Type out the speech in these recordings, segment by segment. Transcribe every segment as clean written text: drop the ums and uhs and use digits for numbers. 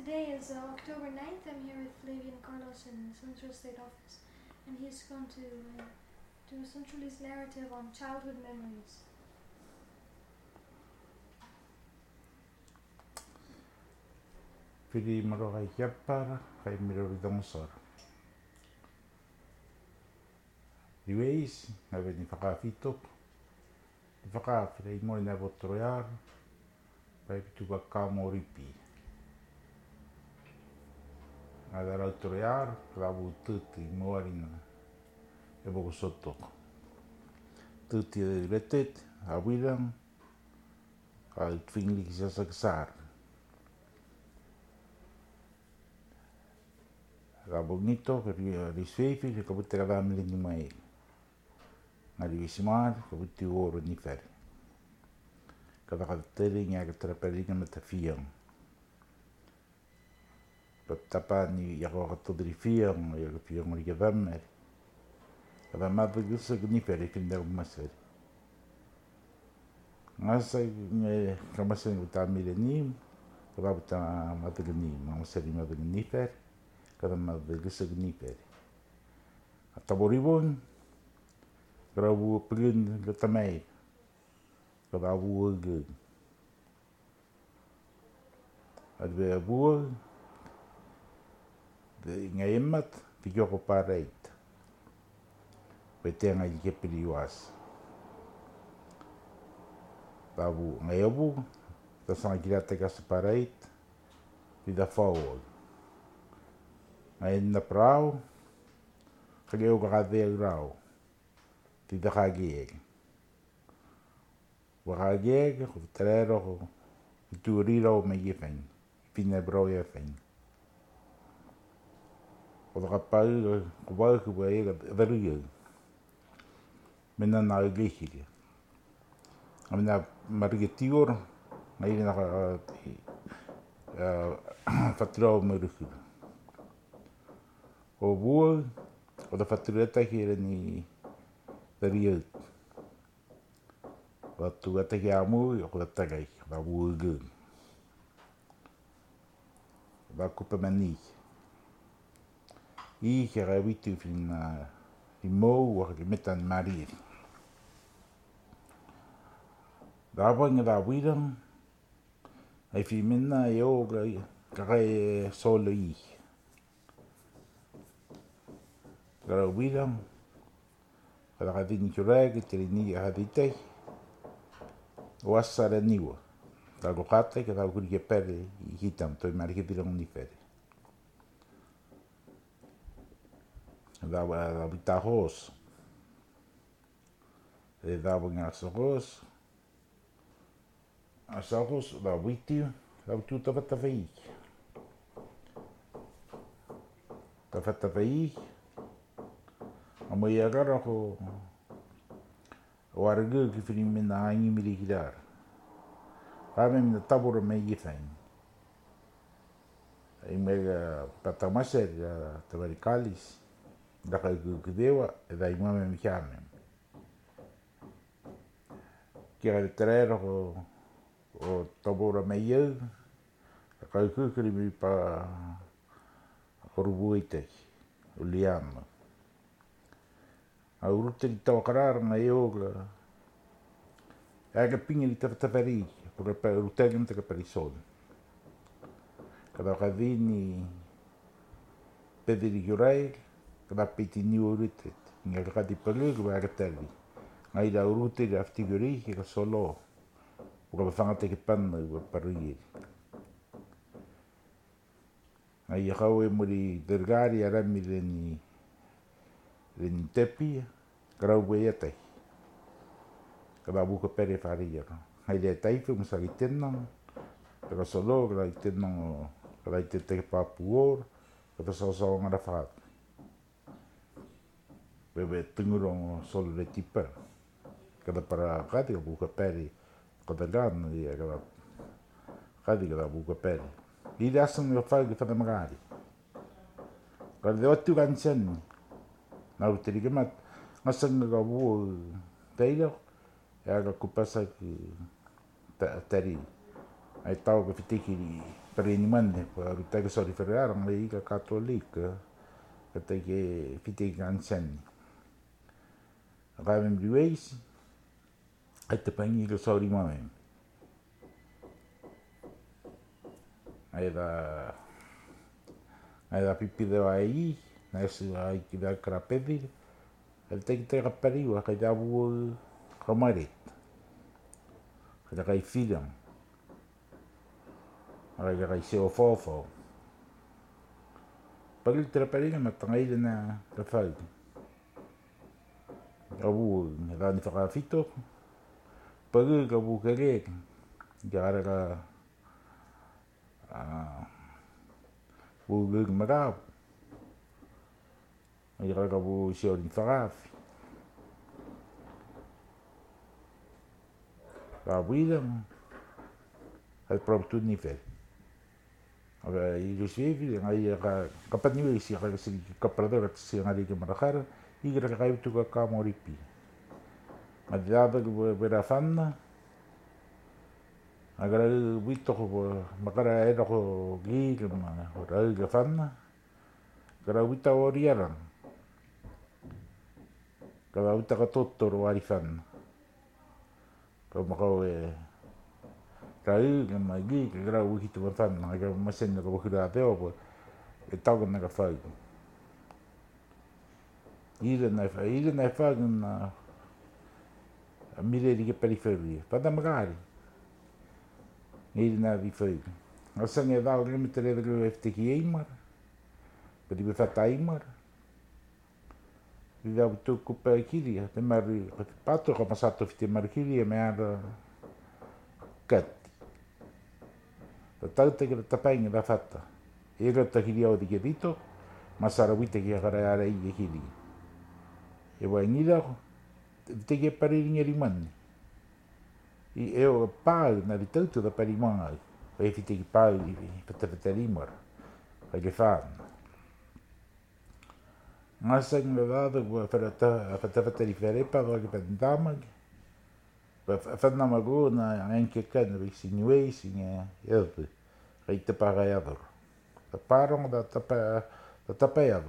Today is October 9th. I'm here with Flavian Carlos in the Central State Office, and he's going to do a Centralese narrative on childhood memories. Pili maro kai kiapara, kai miro vidongosor. Iweis, ave ni whakawhito. Ni whakawhira I ngoi na votroiar, pai pitu ka kamoripi. Nga dara utroiar, klavu tuti moarina, e boko sotoko. Tuti e retet, a wirang, a twingli ki sasaksar. Ka bonito, ka risfeifi, ka puti ka damili ni mai. Nga rivisimar, ka puti oro ni feri. Ka takateri nga ka teraperinga mata fiang. Ka tapa ni yako ka todri fiang, yako fiang ori ka dameri. Ka damata gusa ka ni feri, kinda umaseri. Nga sa ka maseri utamile ni, ka babuta mataga ni, maseri mataga ni feri. Kada madagisa gniperi. At taboribon, grabu pagin gatamay, kada abuag. At be abuag, de ngayemat, tigyo ko pareit. Pwede nga ikipiliwas. Tabu ngayabu, tas nga kilataga sa pareit, pida forward. Ngayon na prao, kageo kakadeo rao, tida kagieg. Wakagieg, kutrero ko, ituriro may yifeng, pinebro yifeng. Kota kapag, kubag kubay, veruyag. Mena nagigihig. Amina marigitior, ngayon naka, fatrao marigitior. O bua, o da fatureta ki era ni tariut. O tu ata ki amu, o da tagai, da bua gun. Da kupa mani. I ki ra witu fina I mou o ki metan marir. Da wanga da wirang, ai fi minna I o kai solo I. Gara wirang, kada kadini kurag, tirini haditay, wasara niwa. Tago katay, kada kuri ke pere, hitam, toi mari ke pirang ni pere. Da bitahos, da nga asahos, da witiu, da tu tafatavai. Tafatavai, Amai agara ko warga ki fini mina angi miri kidar. Kame mina tabura me yifeng. Ai mega patamaser ya tabarikalis. Daka kudewa da imame mikame. Kira terero ko tabura me yeg. Daka kukuri mi pa korubuite. Uliama. A urute li tawakarar nga yoga. Aga pingi li tawatawari. Pura urute li mtaka parisol. Kada kadini pediri yurai. Kada piti ni urute. Nga kakati palu kwa aga tali. Nga ila urute li aftiguri kika solo. Pura bafangate ki panna kwa paruyiri. Nga yakawe muri dergari arami Ren tepi, karau bwe yatai. Kada buka pere faria. Hai le taifu musari tenang. Kada solo, kada tenang, kada te papuor, kada sausau ngarafat. Bebe tengurong solo le tipa. Kada para kati buka pere. Kada gan, kada buka pere. Ida asang yo fai kada magari. Kada dewa tu gansen. Nau teri kemat ngasang nga bu tailo ya ga kupasa ki tari ai tau ka whitiki pare ni mane, pa rutaka sori wharearang le ika katoa lika, ka teike whitiki ansani. A kai memri weisi, ai te paingi ka sori mame. Ai da pipi de ai, na esu ai ki da krapedi, ai teike te kapariwa, kai da wu kamaret. Kai da kai whirang. Ai kai seo fofo. Pagil te raparinga matanga ile na rafau. Awu nga ni whakawhito. Pagil ka wu kerek. Gara ka wu gug marau. Gara ka wu seo ni whakawi. Ka wirang. Hai promptu ni fel. Aga i rusievi ngai ka patniwe si ka si ka pradora si ngai ke marakara i gra ka tu ka moripi. Ma dava ku vera fanna. Aga wito ko makara era ko gi ke ma ora ga fanna. Gra wita oriara. Ka wita ka totoro ari fanna. Ka makau Rai ka magi ka gra uhi tu fan na ka masen ka buhira te o e tau na ka fai. Ira na fai na mire di ke periferia. Pada magari. Ira na vi fai. Asa nge dau le mitere de lo FTK Eimar. Pedi be fata Eimar. Ira tu ku pa kiria, te mari pato ka masato fite markiria me ara kat. Tau te kira tapainga da fata. E rata hiri au di ke rito, masara wite ki akara ara i e hiri. E wai nira, te ke pariringa rimani. I eo pāu na ri tautu da parimanga au. Pai white ki pāu i pata rimara. Pai ke whāna. Ngasa ngā rāda kua whata ri wharepa kua ki patindamagi. Whanama ko na anke kana ri sinuei si ngā eopu. Kai te pakai adoro. Ta pāronga da tapai adoro.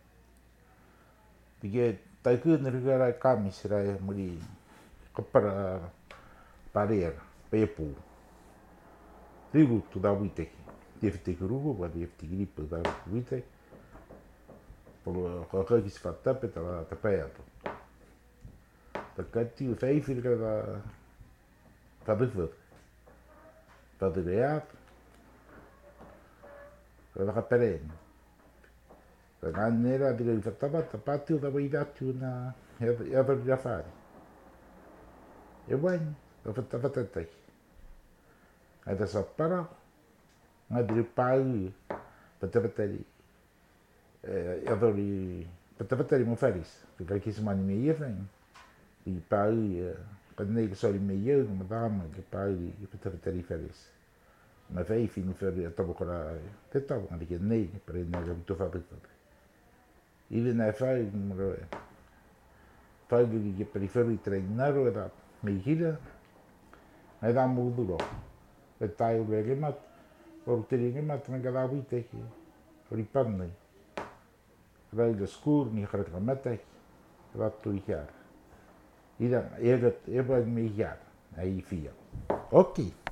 Pike taiku na rikara kamis rai muri kapara pareara, pepu. Rigu tu da witeki. Tefte kurugu, wa tefte gripu da witeki. Polo kakaki si whatape ta tapai adoro. Ta kati u whaifirika da whadufur. Whadureatu. Ka kaperen. Ka nganera dira i whatawata pātiu da wai datu na eawaru rafari. E wain, ka whatawatatai. Ai ta sa para, ngā dira pāu whatawatari. Eawaru whatawatari mo wharis. Ka kisamani me ia whain. I pāu, ka nei ka sori me iau, ma dāma ka pāu i whatawatari wharis. Ma whai whini whare a tabokora te tau, ngā rike nei, pare nā ka wito whapitore. Iwe nā whai, whai ki ke periferi tere ngaro e rā me hira, nai rā mūduro. E tai ure remat, oru tere remat, ngā rā witeki, ori panai. Rai ka skūr, ni haraka mataki, rātu i hiara. Ira, e wai me hiara, ai i whia. Oki!